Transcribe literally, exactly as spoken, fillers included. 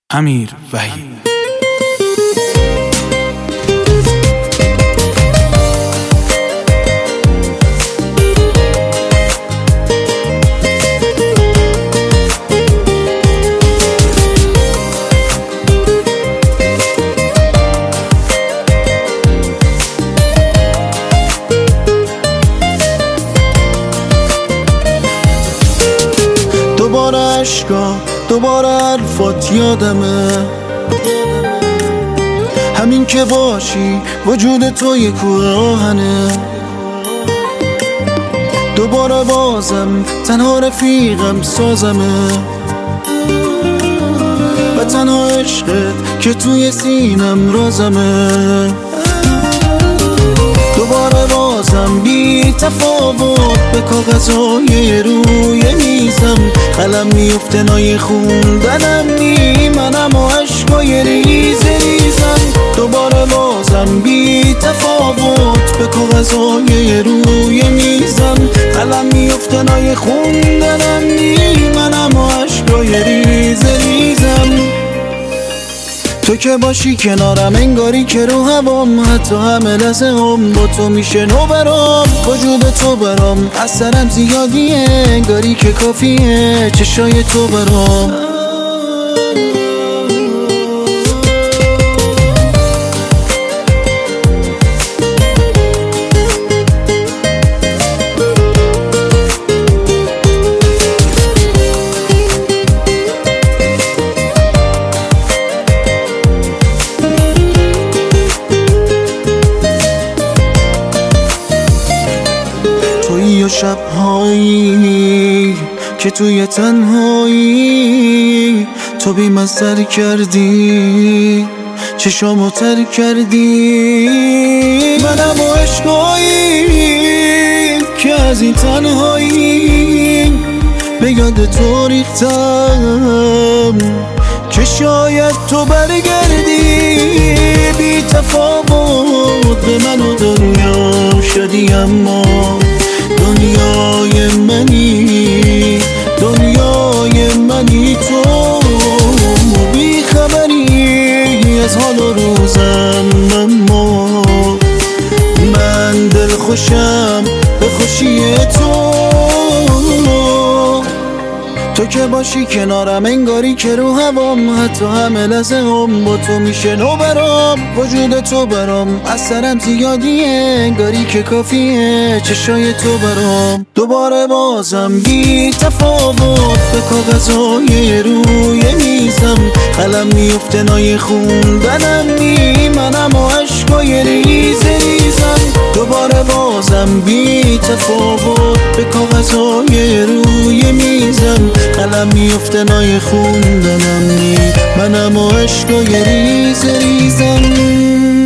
امیر وحید. دوباره عشقا دوباره حرفات یادمه، همین که باشی وجود تو یه کوه آهنه. دوباره بازم تنها رفیقم سازمه و تنها عشقت که توی سینم رازمه. دوباره بازم بی تفاوت به کاغذهای روی میزم قلم میفته نای خوندنم نی منم و عشقای ریز ریزم. دوباره بازم بی تفاوت به کاغذهای روی میزم قلم میفته نای خوندنم نی منم و عشقای ریز ریزم. تو که باشی کنارم انگاری که رو هوام، حتی همه لحظه هم با تو میشه نو برام. وجود تو برام از سرم زیادیه، انگاری که کافیه چشای تو برام. توی شبهایی که توی تنهایی تو بی من سر کردی چشامو تر کردی. منم و عشقایی که از این تنهایی به یاد تو ریختم که شاید تو برگردی. بی تفاوت به من و دنیا شدی اما دنیای منی دنیای منی. تو بی خبری از حال و روزم اما من دل خوشم به خوشی تو. تو که باشی کنارم انگاری که رو هوام، حتی همه لحظه هم با تو میشه نو برام. وجود تو برام از سرم زیادیه، انگاری که کافیه چشای تو برام. دوباره بازم بی تفاوت به کاغذهای روی میزم قلم میفته نای خوندنم نی منم و عشقای ریز ریزم. دوباره بازم بی تفاوت به کاغذهای روی میزم قلم میفته نای خوندنم نی منم و عشقای ریز ریزم.